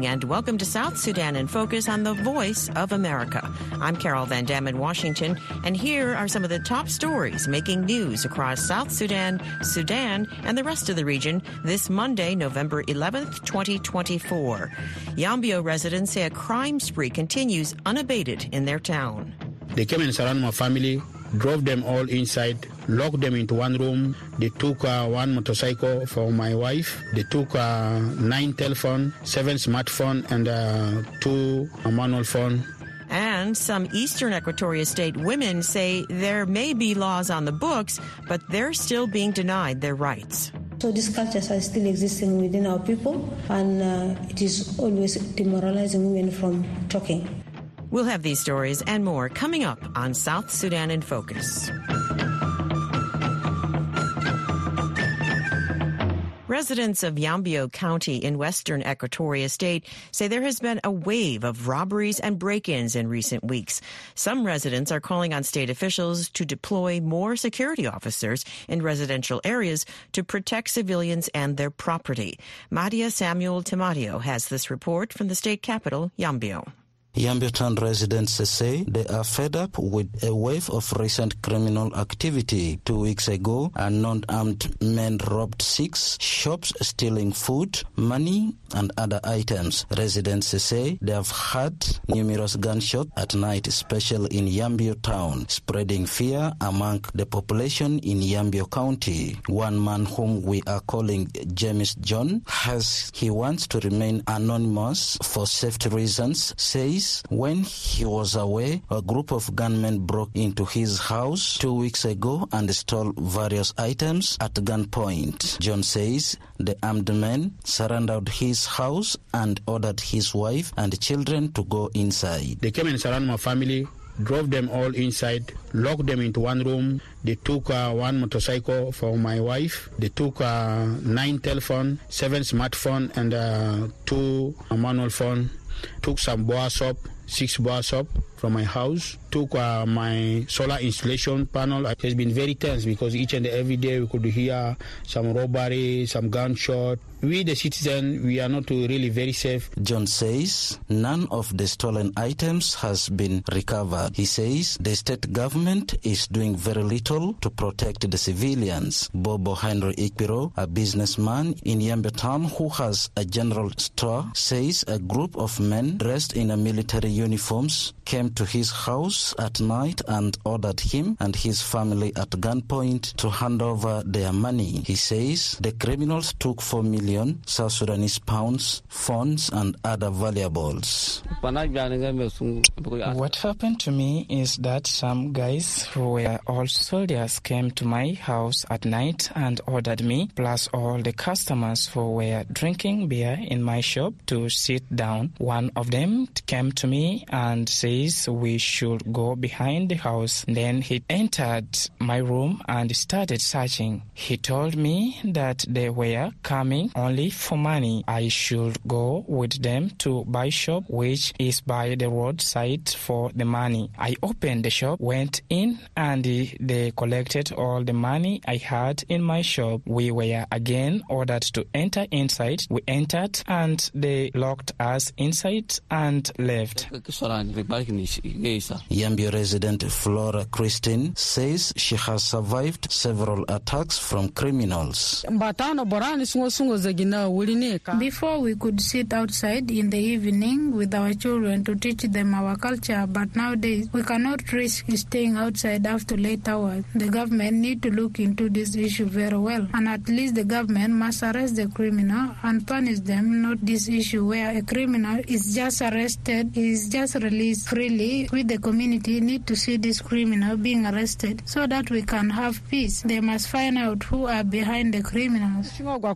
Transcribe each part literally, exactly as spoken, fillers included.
and welcome to South Sudan in Focus on the Voice of America. I'm Carol Van Dam in Washington, and here are some of the top stories making news across South Sudan, Sudan, and the rest of the region this Monday, November eleventh, twenty twenty-four. Yambio residents say a crime spree continues unabated in their town. They came and surrounded my family, drove them all inside, locked them into one room. They took uh, one motorcycle for my wife. They took uh, nine telephone, seven smartphone, and uh, two uh, manual phone. And some eastern Equatoria State women say there may be laws on the books, but they're still being denied their rights. So these cultures are still existing within our people, and uh, it is always demoralizing women from talking. We'll have these stories and more coming up on South Sudan in Focus. Residents of Yambio County in western Equatoria State say there has been a wave of robberies and break-ins in recent weeks. Some residents are calling on state officials to deploy more security officers in residential areas to protect civilians and their property. Maria Samuel Tamario has this report from the state capital, Yambio. Yambio town residents say they are fed up with a wave of recent criminal activity. Two weeks ago, a non-armed men robbed six shops, stealing food, money, and other items. Residents say they have had numerous gunshots at night, especially in Yambio town, spreading fear among the population in Yambio County. One man whom we are calling James John, has he wants to remain anonymous for safety reasons, says when he was away, a group of gunmen broke into his house two weeks ago and stole various items at gunpoint. John says the armed men surrounded his house and ordered his wife and children to go inside. They came and surrounded my family, drove them all inside, locked them into one room. They took uh, one motorcycle for my wife. They took uh, nine telephone, seven smartphone, and uh, two uh, manual phone. Took some bar soap, six bar soap from my house. Took uh, my solar installation panel. It has been very tense because each and every day we could hear some robbery, some gunshot. We, the citizen, we are not really very safe. John says none of the stolen items has been recovered. He says the state government is doing very little to protect the civilians. Bobo Henry Ikpiro, a businessman in Yambio town who has a general store, says a group of men dressed in a military uniforms came to his house at night and ordered him and his family at gunpoint to hand over their money. He says the criminals took four million South Sudanese pounds, phones, and other valuables. What happened to me is that some guys who were all soldiers came to my house at night and ordered me, plus all the customers who were drinking beer in my shop, to sit down. One of them came to me and says we should go behind the house. Then he entered my room and started searching. He told me that they were coming only for money. I should go with them to buy shop, which is by the roadside, for the money. I opened the shop, went in, and they collected all the money I had in my shop. We were again ordered to enter inside. We entered and they locked us inside and left. Yambio resident Flora Christine says she has survived several attacks from criminals. Before we could sit outside in the evening with our children to teach them our culture, but nowadays we cannot risk staying outside after late hours. The government need to look into this issue very well, and at least the government must arrest the criminal and punish them, not this issue where a criminal is just arrested, is just released freely. We, the community, need to see this criminal being arrested so that we can have peace. They must find out who are behind the criminals.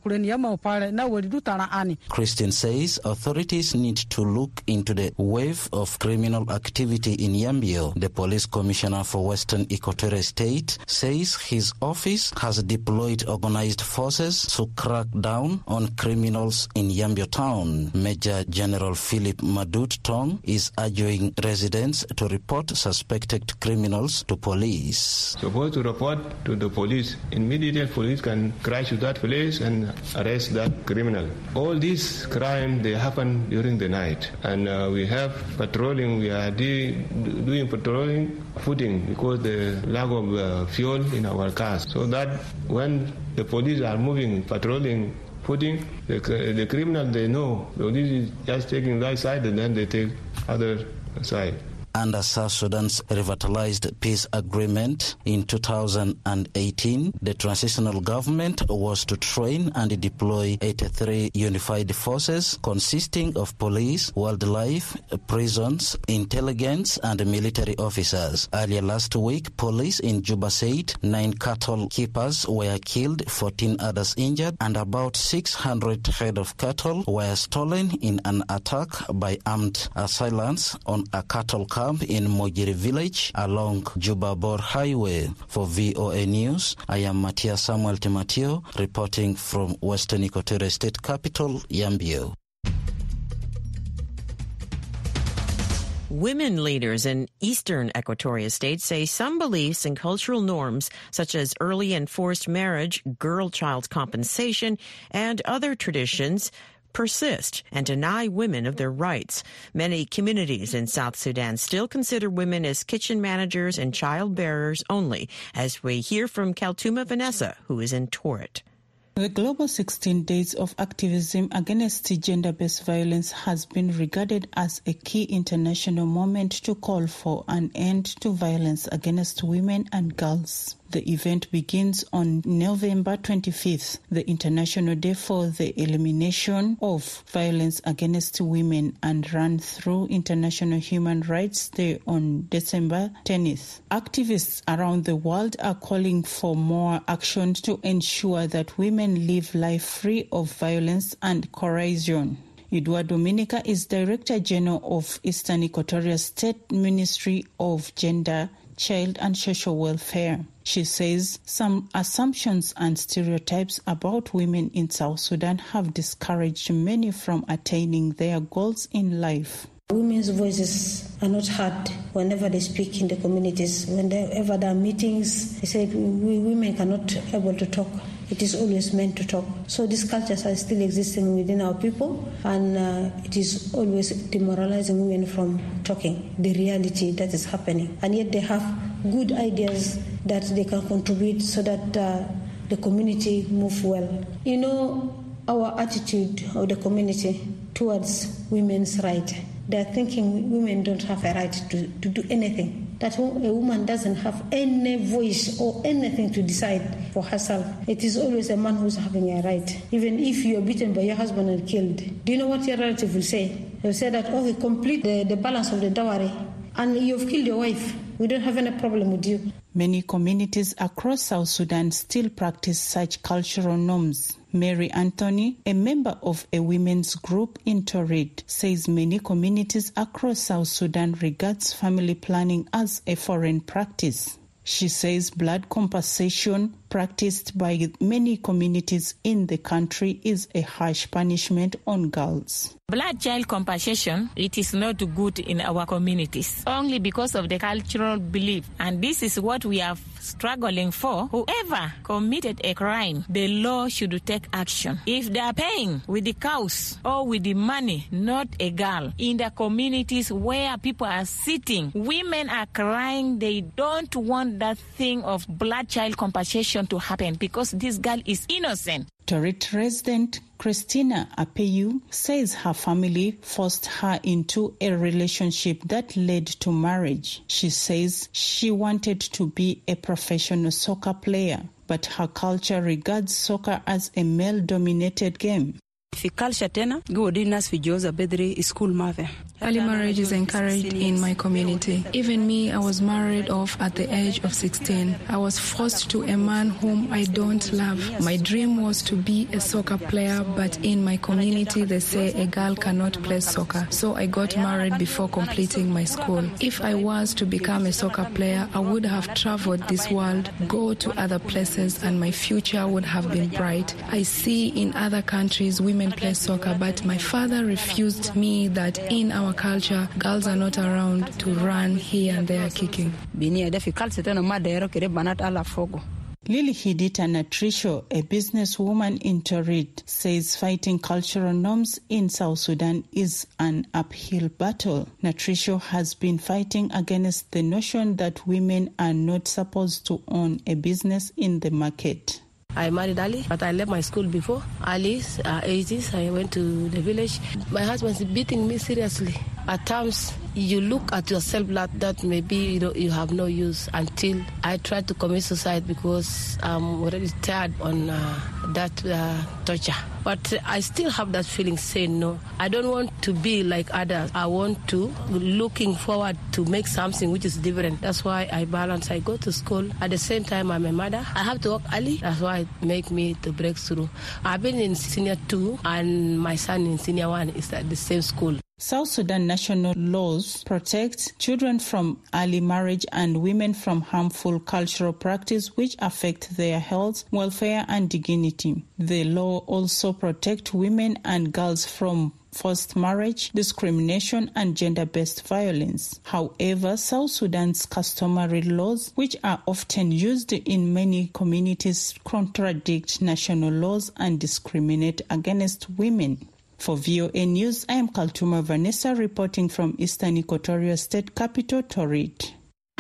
Christian says authorities need to look into the wave of criminal activity in Yambio. The police commissioner for Western Equatoria State says his office has deployed organized forces to crack down on criminals in Yambio town. Major General Philip Madut Tong is urging residents residents to report suspected criminals to police. Supposed to report to the police. Immediately police can crash to that place and arrest that criminal. All these crimes, they happen during the night. And uh, we have patrolling, we are de- doing patrolling, footing because the lack of uh, fuel in our cars. So that when the police are moving, patrolling, footing, the, the criminal, they know. So this is just taking that side and then they take other side. Under South Sudan's revitalized peace agreement in two thousand eighteen, the transitional government was to train and deploy eighty-three unified forces consisting of police, wildlife, prisons, intelligence, and military officers. Earlier last week, police in Juba said nine cattle keepers were killed, fourteen others injured, and about six hundred head of cattle were stolen in an attack by armed assailants on a cattle camp in Mojiri village along Juba-Bor Highway. For V O A News, I am Matias Samuel Timatio reporting from Western Equatorial State capital, Yambio. Women leaders in eastern Equatoria State say some beliefs and cultural norms, such as early and forced marriage, girl-child compensation, and other traditions, persist and deny women of their rights. Many communities in South Sudan still consider women as kitchen managers and child bearers only, as we hear from Kaltuma Vanessa, who is in Torit. The Global sixteen Days of Activism Against Gender-Based Violence has been regarded as a key international moment to call for an end to violence against women and girls. The event begins on November twenty-fifth, the International Day for the Elimination of Violence Against Women, and run through International Human Rights Day on December tenth. Activists around the world are calling for more action to ensure that women live life free of violence and coercion. Eduardo Dominica is Director General of Eastern Equatoria State Ministry of Gender, Child and Social Welfare. She says some assumptions and stereotypes about women in South Sudan have discouraged many from attaining their goals in life. Women's voices are not heard whenever they speak in the communities. Whenever there are meetings, they say we women cannot able to talk. It is always meant to talk. So these cultures are still existing within our people, and uh, it is always demoralizing women from talking the reality that is happening. And yet they have good ideas that they can contribute so that uh, the community move well. You know, our attitude of the community towards women's rights, they're thinking women don't have a right to, to do anything. That a woman doesn't have any voice or anything to decide for herself. It is always a man who's having a right. Even if you are beaten by your husband and killed, do you know what your relative will say? They'll say that, oh, he complete the, the balance of the dowry, and you've killed your wife. We don't have any problem with you. Many communities across South Sudan still practice such cultural norms. Mary Anthony, a member of a women's group in Torit, says many communities across South Sudan regards family planning as a foreign practice. She says blood compensation practiced by many communities in the country is a harsh punishment on girls. Blood child compensation, it is not good in our communities, only because of the cultural belief. And this is what we are struggling for. Whoever committed a crime, the law should take action. If they are paying with the cows or with the money, not a girl. In the communities where people are sitting, women are crying. They don't want that thing of blood child compensation to happen because this girl is innocent. Torit resident Christina Apeyu says her family forced her into a relationship that led to marriage. She says she wanted to be a professional soccer player, but her culture regards soccer as a male-dominated game. Early marriage is encouraged in my community. Even me, I was married off at the age of sixteen. I was forced to a man whom I don't love. My dream was to be a soccer player, but in my community they say a girl cannot play soccer. So I got married before completing my school. If I was to become a soccer player, I would have traveled this world, go to other places, and my future would have been bright. I see in other countries women women play soccer, but my father refused me that in our culture, girls are not around to run here and there kicking. Lily Hidita Natrisho, a businesswoman in Torit, says fighting cultural norms in South Sudan is an uphill battle. Natrisho has been fighting against the notion that women are not supposed to own a business in the market. I married Ali, but I left my school before. Ali's uh, eighties, I went to the village. My husband's beating me seriously. At times, you look at yourself like that maybe you know you have no use until I try to commit suicide because I'm already tired on uh, that uh, torture. But I still have that feeling saying no. I don't want to be like others. I want to looking forward to make something which is different. That's why I balance. I go to school. At the same time, I'm a mother. I have to work early. That's why it make me to break through. I've been in senior two and my son in senior one is at the same school. South Sudan national laws protect children from early marriage and women from harmful cultural practice which affect their health, welfare and dignity. The law also protects women and girls from forced marriage, discrimination and gender-based violence. However, South Sudan's customary laws, which are often used in many communities, contradict national laws and discriminate against women. For V O A News, I am Kaltuma Vanessa reporting from Eastern Equatoria State Capital, Torit.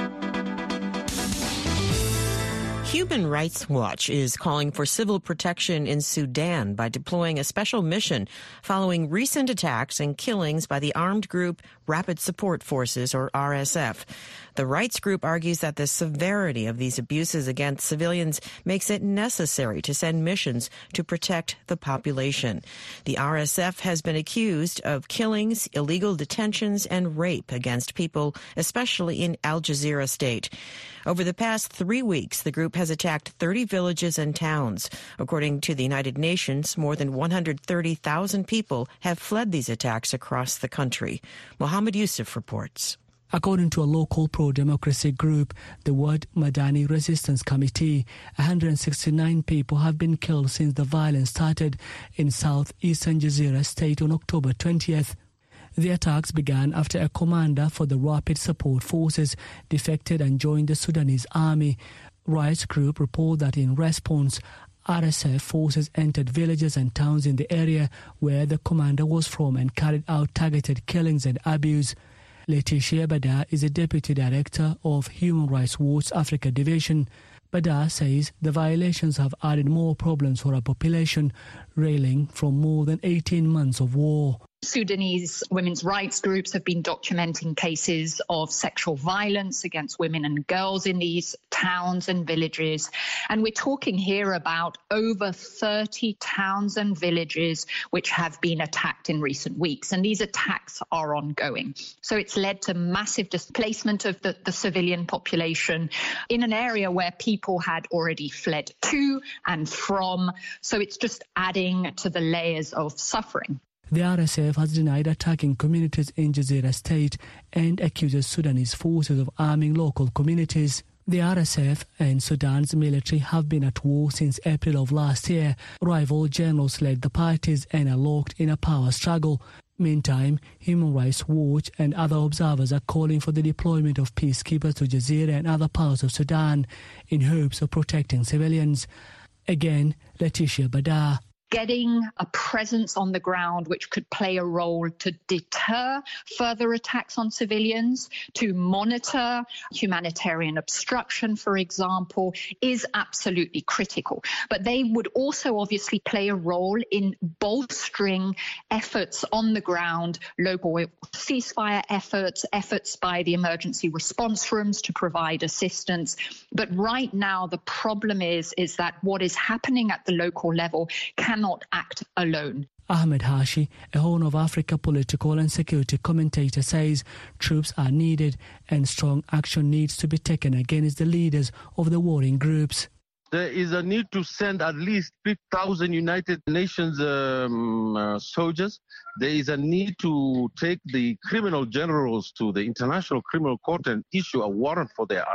Human Rights Watch is calling for civil protection in Sudan by deploying a special mission following recent attacks and killings by the armed group Rapid Support Forces, or R S F. The rights group argues that the severity of these abuses against civilians makes it necessary to send missions to protect the population. The R S F has been accused of killings, illegal detentions, and rape against people, especially in Al Jazeera state. Over the past three weeks, the group has attacked thirty villages and towns. According to the United Nations, more than one hundred thirty thousand people have fled these attacks across the country. Mohammed Yusuf reports. According to a local pro-democracy group, the Wad Madani Resistance Committee, one hundred sixty-nine people have been killed since the violence started in southeastern Jazeera state on October twentieth. The attacks began after a commander for the Rapid Support Forces defected and joined the Sudanese army. Rights group report that in response, R S F forces entered villages and towns in the area where the commander was from and carried out targeted killings and abuse. Letitia Bada is a deputy director of Human Rights Watch Africa Division. Bada says the violations have added more problems for our population, reeling from more than eighteen months of war. Sudanese women's rights groups have been documenting cases of sexual violence against women and girls in these towns and villages. And we're talking here about over thirty towns and villages which have been attacked in recent weeks. And these attacks are ongoing. So it's led to massive displacement of the, the civilian population in an area where people had already fled to and from. So it's just adding to the layers of suffering. The R S F has denied attacking communities in Jazeera state and accuses Sudanese forces of arming local communities. The R S F and Sudan's military have been at war since April of last year. Rival generals led the parties and are locked in a power struggle. Meantime, Human Rights Watch and other observers are calling for the deployment of peacekeepers to Jazeera and other parts of Sudan in hopes of protecting civilians. Again, Letitia Bada. Getting a presence on the ground which could play a role to deter further attacks on civilians, to monitor humanitarian obstruction, for example, is absolutely critical. But they would also obviously play a role in bolstering efforts on the ground, local ceasefire efforts, efforts by the emergency response rooms to provide assistance. But right now, the problem is, is that what is happening at the local level can not act alone. Ahmed Hashi, a Horn of Africa political and security commentator, says troops are needed and strong action needs to be taken against the leaders of the warring groups. There is a need to send at least fifty thousand United Nations um, uh, soldiers. There is a need to take the criminal generals to the International Criminal Court and issue a warrant for their arrest.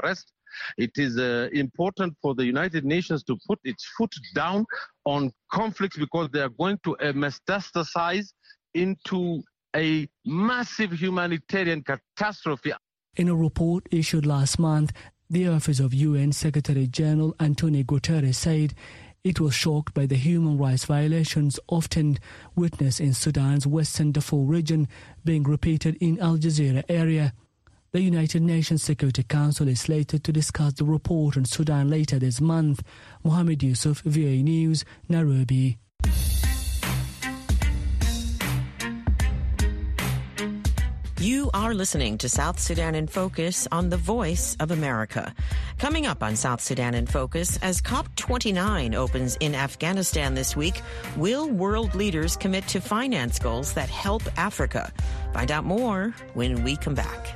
It is uh, important for the United Nations to put its foot down on conflicts because they are going to uh, metastasize into a massive humanitarian catastrophe. In a report issued last month, the Office of U N Secretary-General Antonio Guterres said it was shocked by the human rights violations often witnessed in Sudan's Western Darfur region being repeated in Al Jazeera area. The United Nations Security Council is slated to discuss the report on Sudan later this month. Mohammed Yusuf, V O A News, Nairobi. You are listening to South Sudan in Focus on the Voice of America. Coming up on South Sudan in Focus, as COP twenty-nine opens in Afghanistan this week, will world leaders commit to finance goals that help Africa? Find out more when we come back.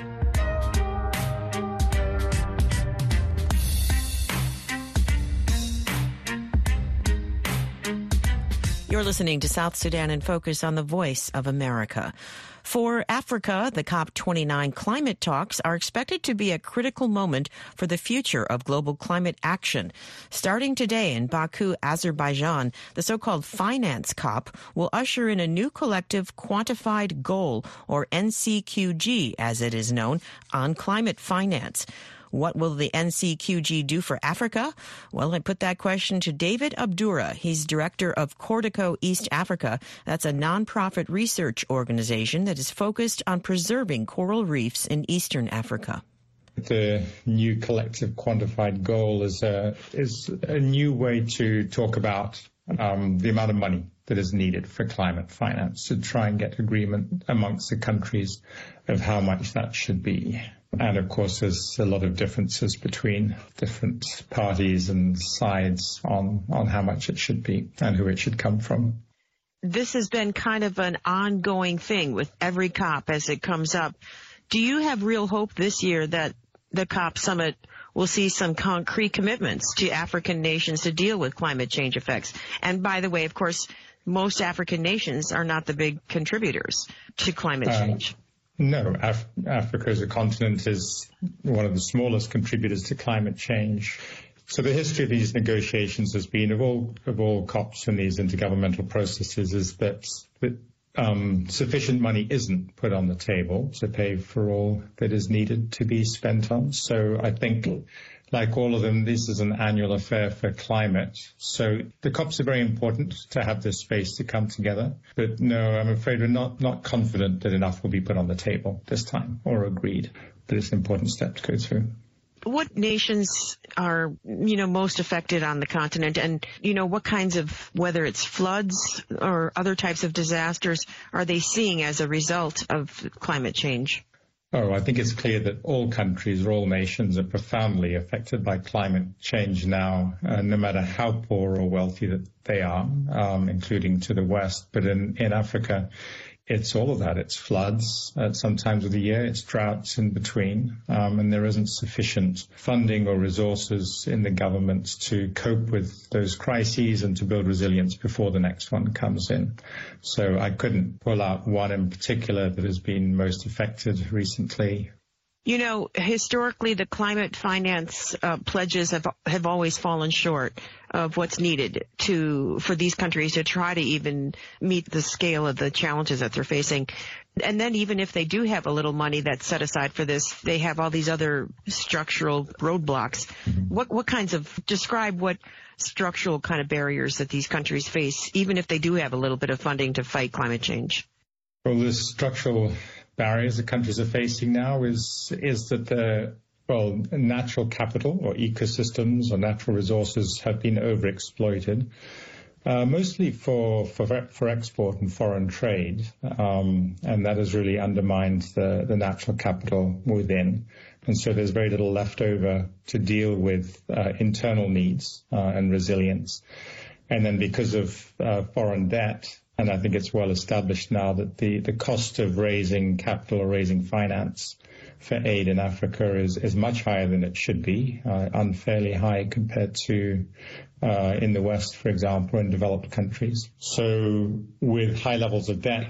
You're listening to South Sudan in Focus on the Voice of America. For Africa, the COP twenty-nine climate talks are expected to be a critical moment for the future of global climate action. Starting today in Baku, Azerbaijan, the so-called Finance COP will usher in a new collective quantified goal, or N C Q G as it is known, on climate finance. What will the N C Q G do for Africa? Well, I put that question to David Abdura. He's director of Cordico East Africa. That's a nonprofit research organization that is focused on preserving coral reefs in Eastern Africa. The new collective quantified goal is a, is a new way to talk about um, the amount of money that is needed for climate finance, to try and get agreement amongst the countries of how much that should be. And of course, there's a lot of differences between different parties and sides on, on how much it should be and who it should come from. This has been kind of an ongoing thing with every COP as it comes up. Do you have real hope this year that the COP summit will see some concrete commitments to African nations to deal with climate change effects? And by the way, of course, most African nations are not the big contributors to climate change. Uh, No, Af- Africa as a continent is one of the smallest contributors to climate change. So the history of these negotiations has been, of all of all COPs and these intergovernmental processes, is that, that um, sufficient money isn't put on the table to pay for all that is needed to be spent on. So I think, like all of them, this is an annual affair for climate. So the COPs are very important to have this space to come together. But no, I'm afraid we're not, not confident that enough will be put on the table this time or agreed. But it's an important step to go through. What nations are, you know, most affected on the continent? And, you know, what kinds of, whether it's floods or other types of disasters, are they seeing as a result of climate change? Oh, I think it's clear that all countries or all nations are profoundly affected by climate change now, uh, no matter how poor or wealthy that they are, um, including to the West. But in, in Africa, it's all of that. It's floods at some times of the year. It's droughts in between. Um, and there isn't sufficient funding or resources in the government to cope with those crises and to build resilience before the next one comes in. So I couldn't pull out one in particular that has been most affected recently. You know, historically, the climate finance uh, pledges have have always fallen short of what's needed to for these countries to try to even meet the scale of the challenges that they're facing. And then even if they do have a little money that's set aside for this, they have all these other structural roadblocks. Mm-hmm. What what kinds of describe what structural kind of barriers that these countries face, even if they do have a little bit of funding to fight climate change? Well, the structural barriers that countries are facing now is is that the well natural capital or ecosystems or natural resources have been overexploited, uh, mostly for for for export and foreign trade, um, and that has really undermined the the natural capital within, and so there's very little left over to deal with uh, internal needs uh, and resilience, and then because of uh, foreign debt. And I think it's well established now that the, the cost of raising capital or raising finance for aid in Africa is, is much higher than it should be, uh, unfairly high compared to uh, in the West, for example, in developed countries. So with high levels of debt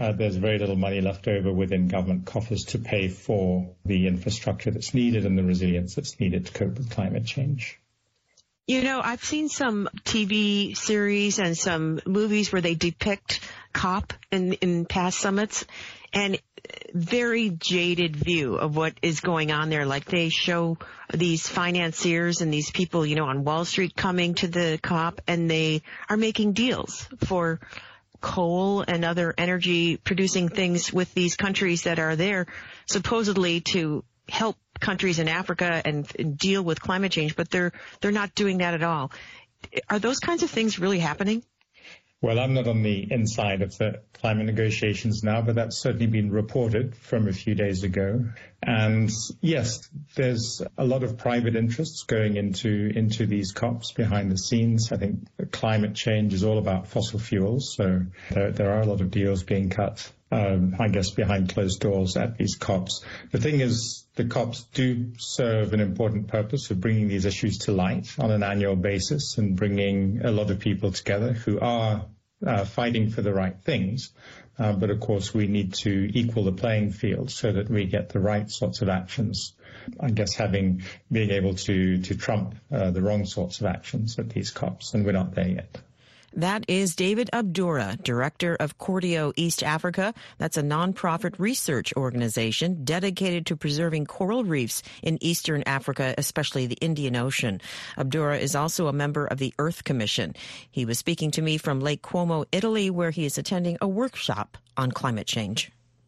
uh, there's very little money left over within government coffers to pay for the infrastructure that's needed and the resilience that's needed to cope with climate change. You know, I've seen some T V series and some movies where they depict COP in, in past summits, and very jaded view of what is going on there. Like they show these financiers and these people, you know, on Wall Street coming to the COP, and they are making deals for coal and other energy producing things with these countries that are there supposedly to help countries in Africa and, and deal with climate change, but they're they're not doing that at all. Are those kinds of things really happening? Well, I'm not on the inside of the climate negotiations now, but that's certainly been reported from a few days ago. And yes, there's a lot of private interests going into into these COPs behind the scenes. I think climate change is all about fossil fuels, so there, there are a lot of deals being cut, um, I guess, behind closed doors at these COPs. The thing is, the COPs do serve an important purpose of bringing these issues to light on an annual basis and bringing a lot of people together who are uh, fighting for the right things. Uh, but of course, we need to equal the playing field so that we get the right sorts of actions. I guess having, being able to, to trump uh, the wrong sorts of actions at these COPs, and we're not there yet. That is David Abdoura, director of Cordio East Africa. That's a nonprofit research organization dedicated to preserving coral reefs in eastern Africa, especially the Indian Ocean. Abdoura is also a member of the Earth Commission. He was speaking to me from Lake Como, Italy, where he is attending a workshop on climate change.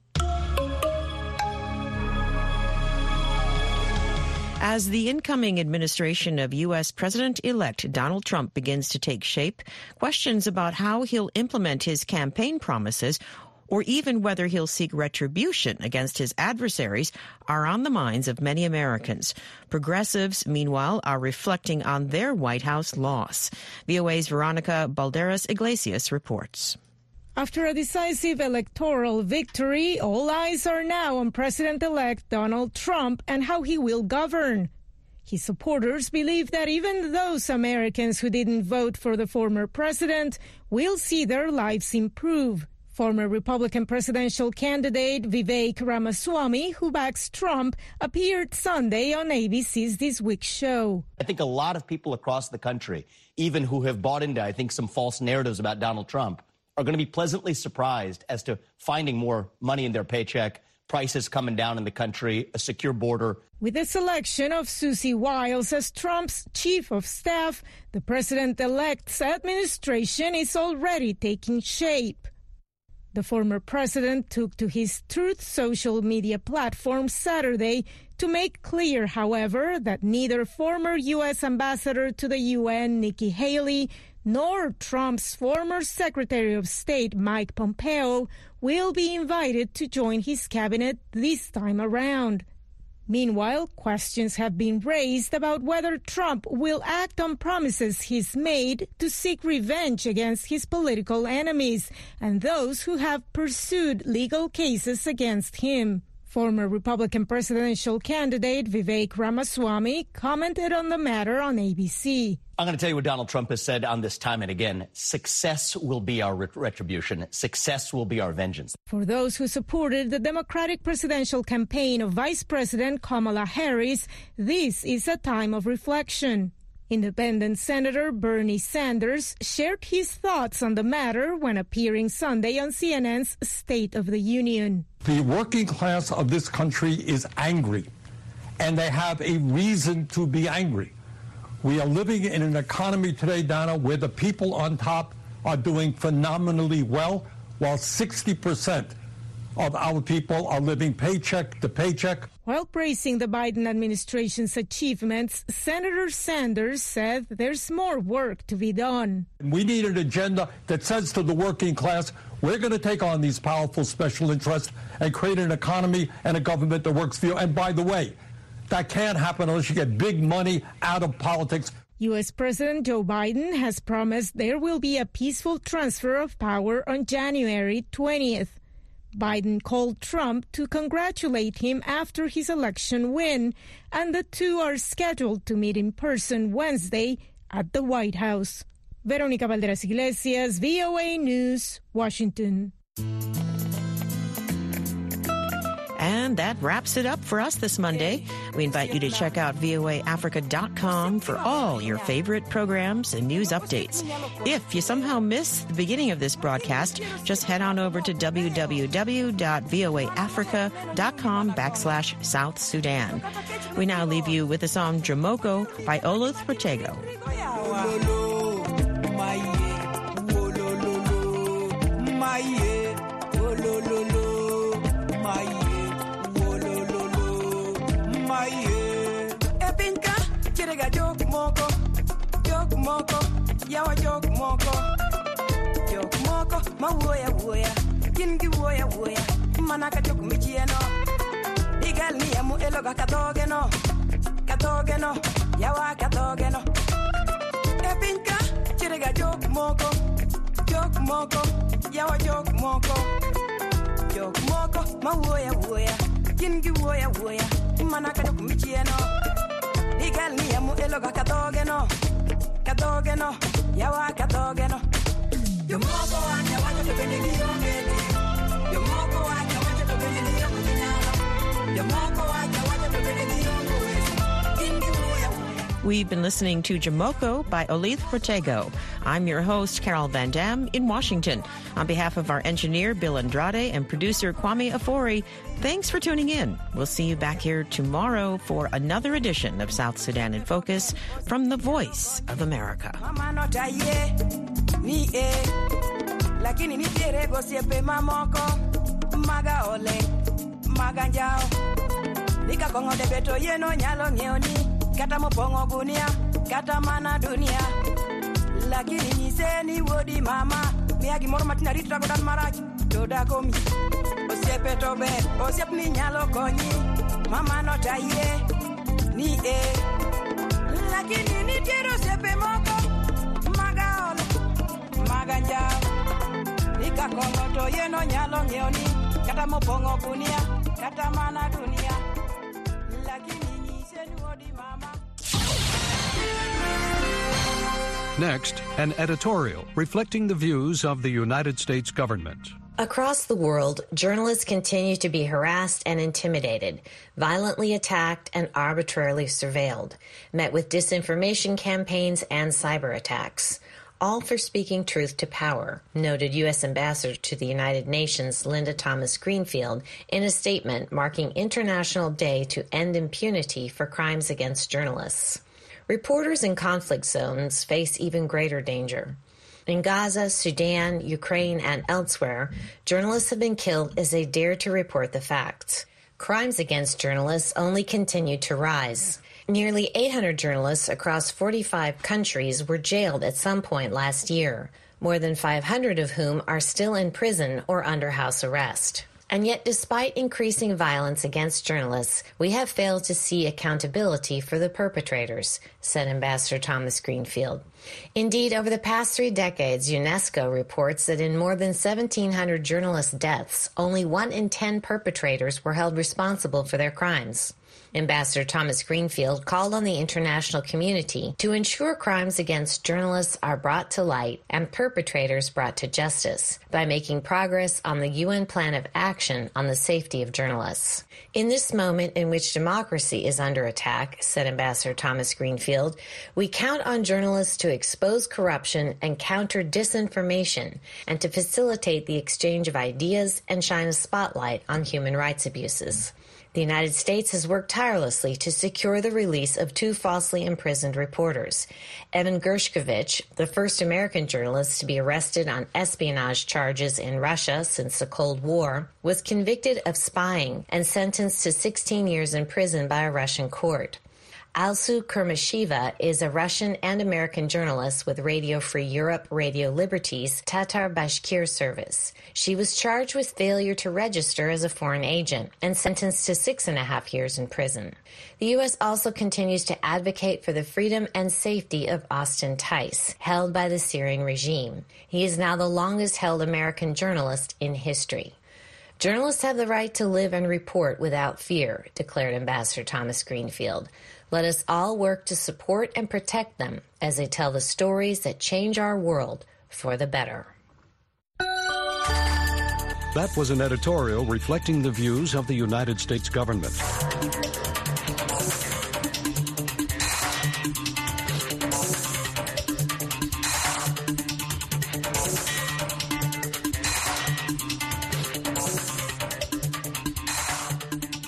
As the incoming administration of U S President-elect Donald Trump begins to take shape, questions about how he'll implement his campaign promises or even whether he'll seek retribution against his adversaries are on the minds of many Americans. Progressives, meanwhile, are reflecting on their White House loss. V O A's Veronica Balderas Iglesias reports. After a decisive electoral victory, all eyes are now on President-elect Donald Trump and how he will govern. His supporters believe that even those Americans who didn't vote for the former president will see their lives improve. Former Republican presidential candidate Vivek Ramaswamy, who backs Trump, appeared Sunday on A B C's This Week show. I think a lot of people across the country, even who have bought into, I think, some false narratives about Donald Trump, are going to be pleasantly surprised as to finding more money in their paycheck, prices coming down in the country, a secure border. With the selection of Susie Wiles as Trump's chief of staff, the president-elect's administration is already taking shape. The former president took to his Truth social media platform Saturday to make clear, however, that neither former U S ambassador to the U N, Nikki Haley, nor Trump's former Secretary of State, Mike Pompeo, will be invited to join his cabinet this time around. Meanwhile, questions have been raised about whether Trump will act on promises he's made to seek revenge against his political enemies and those who have pursued legal cases against him. Former Republican presidential candidate Vivek Ramaswamy commented on the matter on A B C. I'm going to tell you what Donald Trump has said on this time and again. Success will be our ret- retribution. Success will be our vengeance. For those who supported the Democratic presidential campaign of Vice President Kamala Harris, this is a time of reflection. Independent Senator Bernie Sanders shared his thoughts on the matter when appearing Sunday on C N N's State of the Union. The working class of this country is angry, and they have a reason to be angry. We are living in an economy today, Donna, where the people on top are doing phenomenally well, while sixty percent of our people are living paycheck to paycheck. While praising the Biden administration's achievements, Senator Sanders said there's more work to be done. We need an agenda that says to the working class, we're going to take on these powerful special interests and create an economy and a government that works for you. And by the way, that can't happen unless you get big money out of politics. U S President Joe Biden has promised there will be a peaceful transfer of power on January twentieth. Biden called Trump to congratulate him after his election win, and the two are scheduled to meet in person Wednesday at the White House. Veronica Balderas Iglesias, V O A News, Washington. And that wraps it up for us this Monday. We invite you to check out V O A Africa dot com for all your favorite programs and news updates. If you somehow missed the beginning of this broadcast, just head on over to w w w dot v o a africa dot com backslash South Sudan. We now leave you with the song Jamoko by Oloth Protego. Moko, yawa jok moko, jok moko, ma woya woya, kingi woya woya, manaka jok michieno, digal ni amu eloga katogeno, katogeno, yawa katogeno, epinka, chirega jok moko, jok moko, yawa jok moko, jok moko, ma woya woya, kingi woya woya, manaka jok michieno, digal ni amu eloga katogeno. Katogeno, yawa katogeno. Yo moko wanya wanya to bende ni ongeti. Yo moko wanya wanya to bende ni ongeti. Yo moko wanya wanya to bende ni ongeti. Ingi woya. We've been listening to Jamoko by Olith Protego. I'm your host, Carol Van Dam, in Washington. On behalf of our engineer, Bill Andrade, and producer, Kwame Afori, thanks for tuning in. We'll see you back here tomorrow for another edition of South Sudan in Focus from the Voice of America. Kata mopongo gunia, kata mana dunia. Lakini niseni wodi mama, miagi moro matina ritra godan marach, toda komi. Osiepe tobe, osiep ni nyalo konyi, mama no taye, ni e. Lakini ni tiero osiepe moko, maga ole, maga njao. Nika kongo to ye no nyalo ngeoni, kata mopongo gunia, kata mana dunia. Lakini niseni wodi mama. Next, an editorial reflecting the views of the United States government. Across the world, journalists continue to be harassed and intimidated, violently attacked and arbitrarily surveilled, met with disinformation campaigns and cyber attacks, all for speaking truth to power, noted U S Ambassador to the United Nations Linda Thomas-Greenfield in a statement marking International Day to End Impunity for Crimes Against Journalists. Reporters in conflict zones face even greater danger. In Gaza, Sudan, Ukraine, and elsewhere, journalists have been killed as they dared to report the facts. Crimes against journalists only continue to rise. Nearly eight hundred journalists across forty-five countries were jailed at some point last year, more than five hundred of whom are still in prison or under house arrest. And yet, despite increasing violence against journalists, we have failed to see accountability for the perpetrators, said Ambassador Thomas-Greenfield. Indeed, over the past three decades, UNESCO reports that in more than seventeen hundred journalist deaths, only one in ten perpetrators were held responsible for their crimes. Ambassador Thomas-Greenfield called on the international community to ensure crimes against journalists are brought to light and perpetrators brought to justice by making progress on the U N Plan of Action on the Safety of Journalists. In this moment in which democracy is under attack, said Ambassador Thomas-Greenfield, we count on journalists to expose corruption and counter disinformation and to facilitate the exchange of ideas and shine a spotlight on human rights abuses. The United States has worked tirelessly to secure the release of two falsely imprisoned reporters. Evan Gershkovich, the first American journalist to be arrested on espionage charges in Russia since the Cold War, was convicted of spying and sentenced to sixteen years in prison by a Russian court. Alsu Kurmasheva is a Russian and American journalist with Radio Free Europe, Radio Liberty's Tatar Bashkir service. She was charged with failure to register as a foreign agent and sentenced to six and a half years in prison. The U S also continues to advocate for the freedom and safety of Austin Tice, held by the Syrian regime. He is now the longest-held American journalist in history. Journalists have the right to live and report without fear, declared Ambassador Thomas-Greenfield. Let us all work to support and protect them as they tell the stories that change our world for the better. That was an editorial reflecting the views of the United States government.